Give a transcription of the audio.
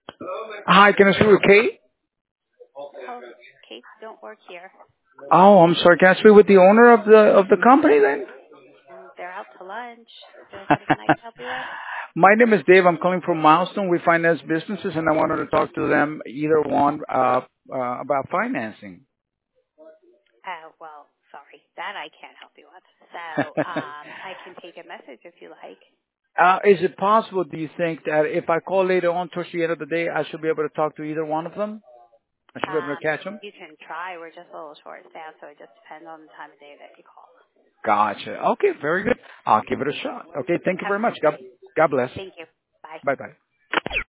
Hi, can I speak with Kate? Oh, Kate don't work here. Oh, I'm sorry. Can I speak with the owner of the company then? They're out to lunch. Is there something I can help you with? My name is Dave. I'm calling from Milestone. We finance businesses, and I wanted to talk to them, either one, about financing. Well, sorry. That I can't help you with. So, I can take a message if you like. Is it possible, do you think, that if I call later on towards the end of the day, I should be able to talk to either one of them? I should be able to catch them? You can try. We're just a little short staffed, so it just depends on the time of day that you call. Gotcha. Okay, very good. I'll give it a shot. Okay, thank you very much. Absolutely. God bless. Thank you. Bye. Bye-bye.